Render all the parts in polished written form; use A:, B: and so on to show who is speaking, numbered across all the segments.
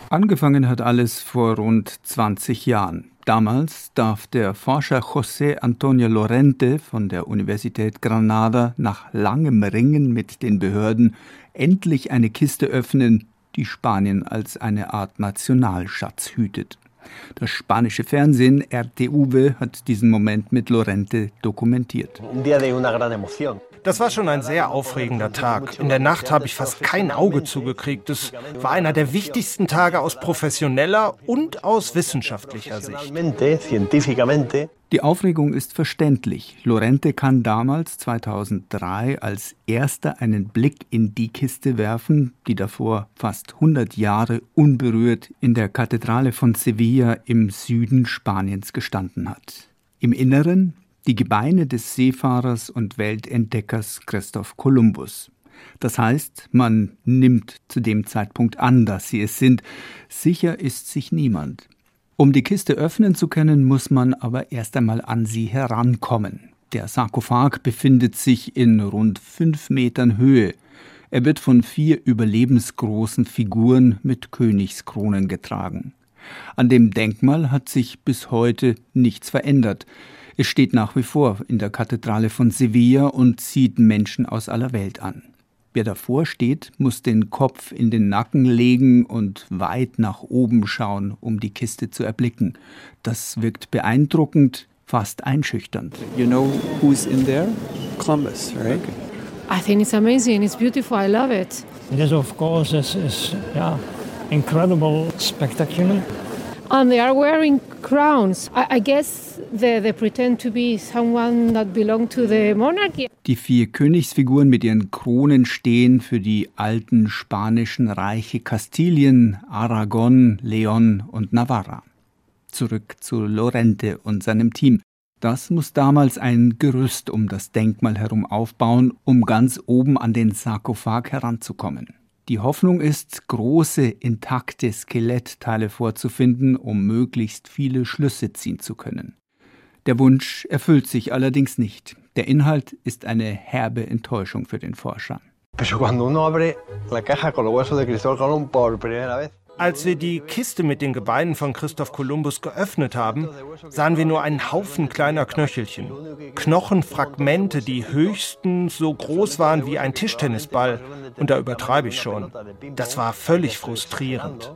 A: Angefangen hat alles vor rund 20 Jahren. Damals darf der Forscher José Antonio Lorente von der Universität Granada nach langem Ringen mit den Behörden endlich eine Kiste öffnen, die Spanien als eine Art Nationalschatz hütet. Das spanische Fernsehen RTVE hat diesen Moment mit Lorente dokumentiert.
B: Das war schon ein sehr aufregender Tag. In der Nacht habe ich fast kein Auge zugekriegt. Es war einer der wichtigsten Tage aus professioneller und aus wissenschaftlicher Sicht.
A: Die Aufregung ist verständlich. Lorente kann damals, 2003, als erster einen Blick in die Kiste werfen, die davor fast 100 Jahre unberührt in der Kathedrale von Sevilla im Süden Spaniens gestanden hat. Im Inneren die Gebeine des Seefahrers und Weltentdeckers Christoph Kolumbus. Das heißt, man nimmt zu dem Zeitpunkt an, dass sie es sind. Sicher ist sich niemand. Um die Kiste öffnen zu können, muss man aber erst einmal an sie herankommen. Der Sarkophag befindet sich in rund 5 Metern Höhe. Er wird von 4 überlebensgroßen Figuren mit Königskronen getragen. An dem Denkmal hat sich bis heute nichts verändert. Es steht nach wie vor in der Kathedrale von Sevilla und zieht Menschen aus aller Welt an. Wer davor steht, muss den Kopf in den Nacken legen und weit nach oben schauen, um die Kiste zu erblicken. Das wirkt beeindruckend, fast einschüchternd.
C: You know who's in there? Columbus, right?
D: I think it's amazing. It's beautiful. I love it.
E: This, of course, is incredible, spectacular.
D: And they are wearing crowns. I guess they pretend to be someone that belong to the monarchy.
A: Die 4 Königsfiguren mit ihren Kronen stehen für die alten spanischen Reiche Kastilien, Aragon, León und Navarra. Zurück zu Lorente und seinem Team. Das muss damals ein Gerüst um das Denkmal herum aufbauen, um ganz oben an den Sarkophag heranzukommen. Die Hoffnung ist, große, intakte Skelettteile vorzufinden, um möglichst viele Schlüsse ziehen zu können. Der Wunsch erfüllt sich allerdings nicht. Der Inhalt ist eine herbe Enttäuschung für den Forscher.
B: Als wir die Kiste mit den Gebeinen von Christoph Kolumbus geöffnet haben, sahen wir nur einen Haufen kleiner Knöchelchen. Knochenfragmente, die höchstens so groß waren wie ein Tischtennisball. Und da übertreibe ich schon. Das war völlig frustrierend.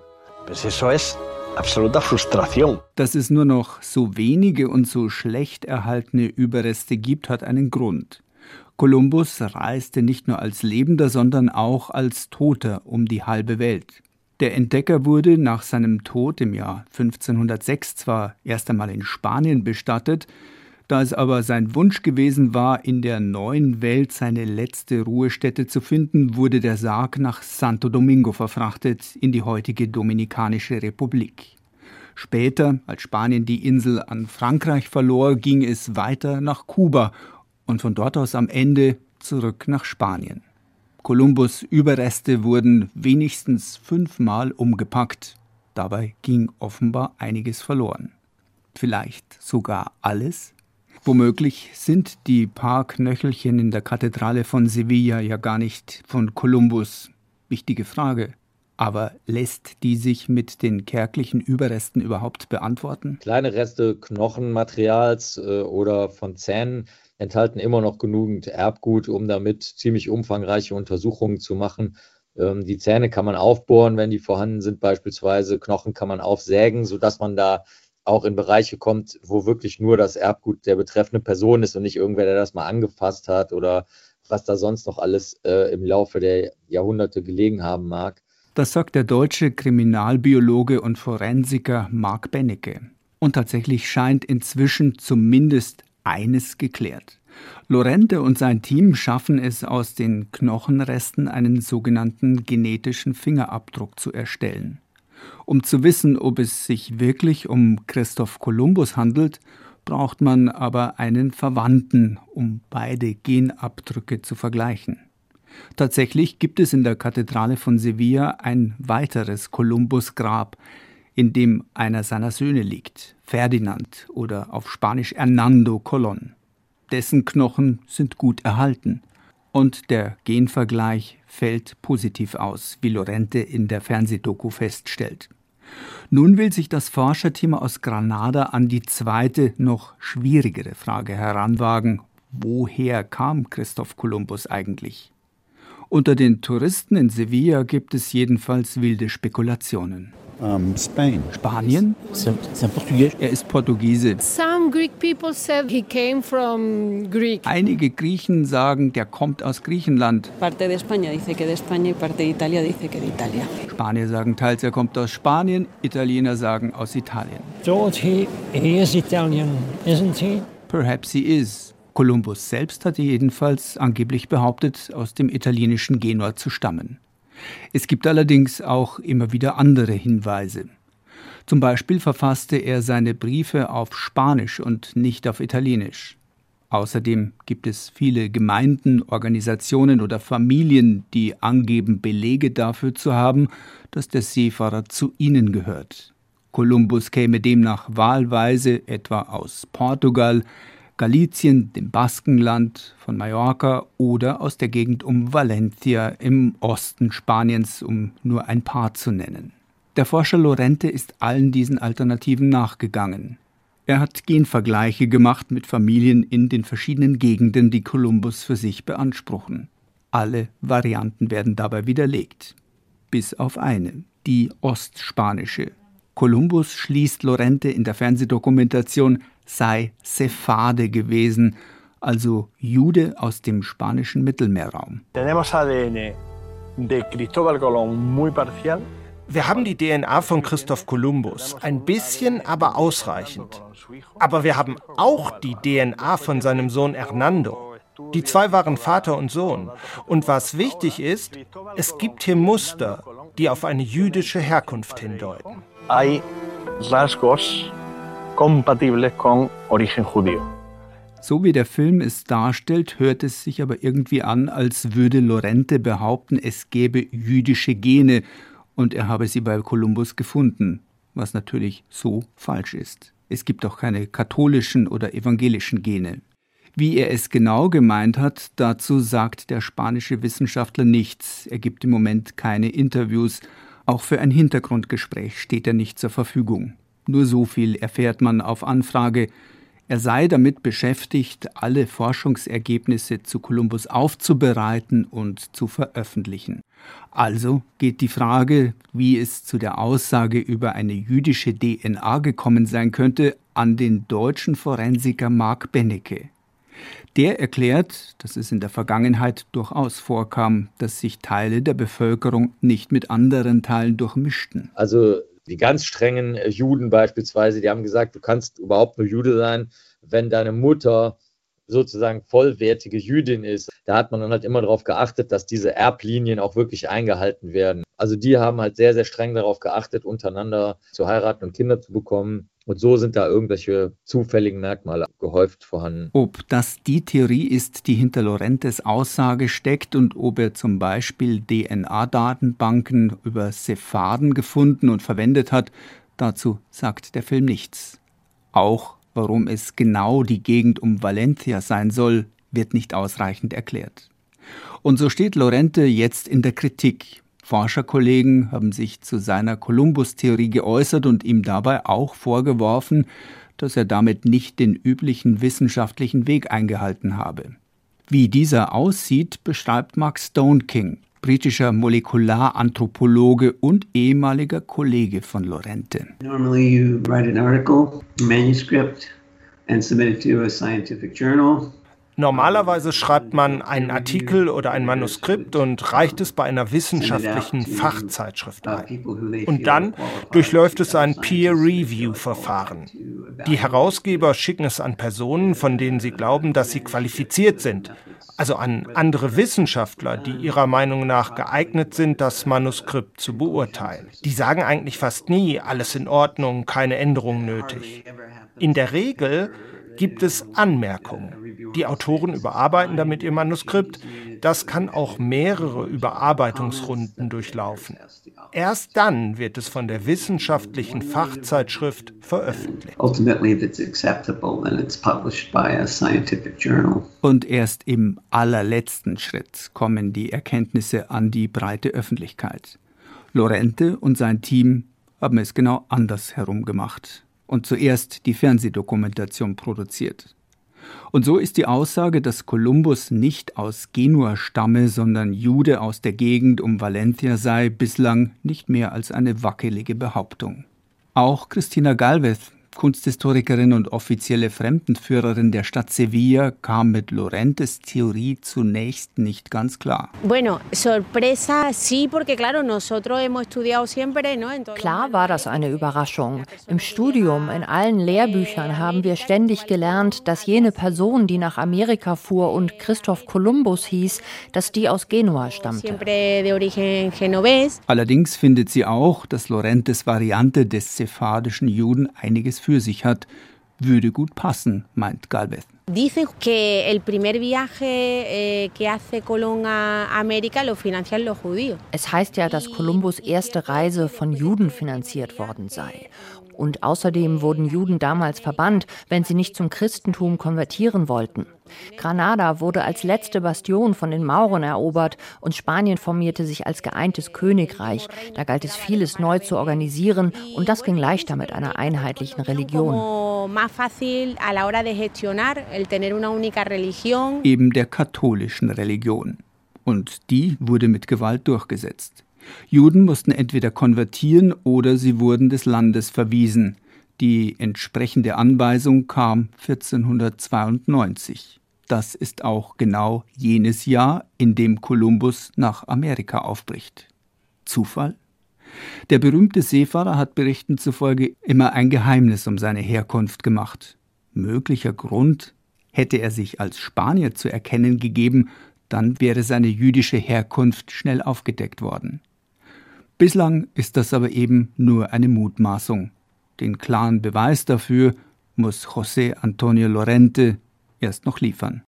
A: Dass es nur noch so wenige und so schlecht erhaltene Überreste gibt, hat einen Grund. Kolumbus reiste nicht nur als Lebender, sondern auch als Toter um die halbe Welt. Der Entdecker wurde nach seinem Tod im Jahr 1506 zwar erst einmal in Spanien bestattet, da es aber sein Wunsch gewesen war, in der neuen Welt seine letzte Ruhestätte zu finden, wurde der Sarg nach Santo Domingo verfrachtet, in die heutige Dominikanische Republik. Später, als Spanien die Insel an Frankreich verlor, ging es weiter nach Kuba und von dort aus am Ende zurück nach Spanien. Kolumbus' Überreste wurden wenigstens 5-mal umgepackt. Dabei ging offenbar einiges verloren. Vielleicht sogar alles? Womöglich sind die paar Knöchelchen in der Kathedrale von Sevilla ja gar nicht von Kolumbus. Wichtige Frage. Aber lässt die sich mit den kärglichen Überresten überhaupt beantworten?
F: Kleine Reste Knochenmaterials oder von Zähnen enthalten immer noch genügend Erbgut, um damit ziemlich umfangreiche Untersuchungen zu machen. Die Zähne kann man aufbohren, wenn die vorhanden sind beispielsweise. Knochen kann man aufsägen, sodass man da auch in Bereiche kommt, wo wirklich nur das Erbgut der betreffenden Person ist und nicht irgendwer, der das mal angefasst hat oder was da sonst noch alles im Laufe der Jahrhunderte gelegen haben mag.
A: Das sagt der deutsche Kriminalbiologe und Forensiker Marc Benecke. Und tatsächlich scheint inzwischen zumindest eines geklärt. Lorente und sein Team schaffen es, aus den Knochenresten einen sogenannten genetischen Fingerabdruck zu erstellen. Um zu wissen, ob es sich wirklich um Christoph Kolumbus handelt, braucht man aber einen Verwandten, um beide Genabdrücke zu vergleichen. Tatsächlich gibt es in der Kathedrale von Sevilla ein weiteres Kolumbus-Grab, in dem einer seiner Söhne liegt, Ferdinand oder auf Spanisch Hernando Colón. Dessen Knochen sind gut erhalten. Und der Genvergleich fällt positiv aus, wie Lorente in der Fernsehdoku feststellt. Nun will sich das Forscherteam aus Granada an die zweite, noch schwierigere Frage heranwagen. Woher kam Christoph Kolumbus eigentlich? Unter den Touristen in Sevilla gibt es jedenfalls wilde Spekulationen. Spanien? Er ist Portugiese.
D: Some Greek people said he came from Greek.
A: Einige Griechen sagen, der kommt aus Griechenland.
G: Parte de España dice que de España y parte de Italia dice que de Italia.
A: Spanier sagen teils, er kommt aus Spanien, Italiener sagen aus Italien.
E: George, he is Italian, isn't he?
A: Perhaps he is. Kolumbus selbst hatte jedenfalls angeblich behauptet, aus dem italienischen Genua zu stammen. Es gibt allerdings auch immer wieder andere Hinweise. Zum Beispiel verfasste er seine Briefe auf Spanisch und nicht auf Italienisch. Außerdem gibt es viele Gemeinden, Organisationen oder Familien, die angeben, Belege dafür zu haben, dass der Seefahrer zu ihnen gehört. Kolumbus käme demnach wahlweise etwa aus Portugal, Galicien, dem Baskenland, von Mallorca oder aus der Gegend um Valencia im Osten Spaniens, um nur ein paar zu nennen. Der Forscher Lorente ist allen diesen Alternativen nachgegangen. Er hat Genvergleiche gemacht mit Familien in den verschiedenen Gegenden, die Kolumbus für sich beanspruchen. Alle Varianten werden dabei widerlegt. Bis auf eine, die ostspanische. Kolumbus schließt Lorente in der Fernsehdokumentation, sei Sephade gewesen, also Jude aus dem spanischen Mittelmeerraum.
B: Wir haben die DNA von Christoph Kolumbus, ein bisschen, aber ausreichend. Aber wir haben auch die DNA von seinem Sohn Hernando. Die zwei waren Vater und Sohn. Und was wichtig ist, es gibt hier Muster, die auf eine jüdische Herkunft hindeuten.
H: Hay rasgos compatibles con origen judío.
A: So wie der Film es darstellt, hört es sich aber irgendwie an, als würde Lorente behaupten, es gäbe jüdische Gene und er habe sie bei Kolumbus gefunden, was natürlich so falsch ist. Es gibt auch keine katholischen oder evangelischen Gene. Wie er es genau gemeint hat, dazu sagt der spanische Wissenschaftler nichts. Er gibt im Moment keine Interviews. Auch für ein Hintergrundgespräch steht er nicht zur Verfügung. Nur so viel erfährt man auf Anfrage. Er sei damit beschäftigt, alle Forschungsergebnisse zu Kolumbus aufzubereiten und zu veröffentlichen. Also geht die Frage, wie es zu der Aussage über eine jüdische DNA gekommen sein könnte, an den deutschen Forensiker Marc Benecke. Der erklärt, dass es in der Vergangenheit durchaus vorkam, dass sich Teile der Bevölkerung nicht mit anderen Teilen durchmischten.
F: Also die ganz strengen Juden beispielsweise, die haben gesagt, du kannst überhaupt nur Jude sein, wenn deine Mutter sozusagen vollwertige Jüdin ist. Da hat man dann halt immer darauf geachtet, dass diese Erblinien auch wirklich eingehalten werden. Also die haben halt sehr, sehr streng darauf geachtet, untereinander zu heiraten und Kinder zu bekommen. Und so sind da irgendwelche zufälligen Merkmale gehäuft vorhanden.
A: Ob das die Theorie ist, die hinter Lorentes Aussage steckt und ob er zum Beispiel DNA-Datenbanken über Sepharden gefunden und verwendet hat, dazu sagt der Film nichts. Auch warum es genau die Gegend um Valencia sein soll, wird nicht ausreichend erklärt. Und so steht Lorente jetzt in der Kritik. Forscherkollegen haben sich zu seiner Kolumbus-Theorie geäußert und ihm dabei auch vorgeworfen, dass er damit nicht den üblichen wissenschaftlichen Weg eingehalten habe. Wie dieser aussieht, beschreibt Mark Stoneking, britischer Molekularanthropologe und ehemaliger Kollege von Lorente.
I: Normally you write an article, a manuscript, and submit it to a scientific journal.
B: Normalerweise schreibt man einen Artikel oder ein Manuskript und reicht es bei einer wissenschaftlichen Fachzeitschrift ein. Und dann durchläuft es ein Peer-Review-Verfahren. Die Herausgeber schicken es an Personen, von denen sie glauben, dass sie qualifiziert sind. Also an andere Wissenschaftler, die ihrer Meinung nach geeignet sind, das Manuskript zu beurteilen. Die sagen eigentlich fast nie, alles in Ordnung, keine Änderungen nötig. In der Regel gibt es Anmerkungen. Die Autoren überarbeiten damit ihr Manuskript. Das kann auch mehrere Überarbeitungsrunden durchlaufen. Erst dann wird es von der wissenschaftlichen Fachzeitschrift veröffentlicht.
A: Und erst im allerletzten Schritt kommen die Erkenntnisse an die breite Öffentlichkeit. Lorente und sein Team haben es genau andersherum gemacht und zuerst die Fernsehdokumentation produziert. Und so ist die Aussage, dass Kolumbus nicht aus Genua stamme, sondern Jude aus der Gegend um Valencia sei, bislang nicht mehr als eine wackelige Behauptung. Auch Cristina Gálvez, Kunsthistorikerin und offizielle Fremdenführerin der Stadt Sevilla, kam mit Lorentes Theorie zunächst nicht ganz klar.
J: Klar war das eine Überraschung. Im Studium, in allen Lehrbüchern haben wir ständig gelernt, dass jene Person, die nach Amerika fuhr und Christoph Kolumbus hieß, dass die aus Genua stammte.
A: Allerdings findet sie auch, dass Lorentes Variante des sephardischen Juden einiges für sich hat, würde gut passen, meint Gálvez.
J: Es heißt ja, dass Kolumbus' erste Reise von Juden finanziert worden sei. Und außerdem wurden Juden damals verbannt, wenn sie nicht zum Christentum konvertieren wollten. Granada wurde als letzte Bastion von den Mauren erobert und Spanien formierte sich als geeintes Königreich. Da galt es, vieles neu zu organisieren und das ging leichter mit einer einheitlichen Religion.
A: Eben der katholischen Religion. Und die wurde mit Gewalt durchgesetzt. Juden mussten entweder konvertieren oder sie wurden des Landes verwiesen. Die entsprechende Anweisung kam 1492. Das ist auch genau jenes Jahr, in dem Kolumbus nach Amerika aufbricht. Zufall? Der berühmte Seefahrer hat Berichten zufolge immer ein Geheimnis um seine Herkunft gemacht. Möglicher Grund: hätte er sich als Spanier zu erkennen gegeben, dann wäre seine jüdische Herkunft schnell aufgedeckt worden. Bislang ist das aber eben nur eine Mutmaßung. Den klaren Beweis dafür muss José Antonio Lorente erst noch liefern.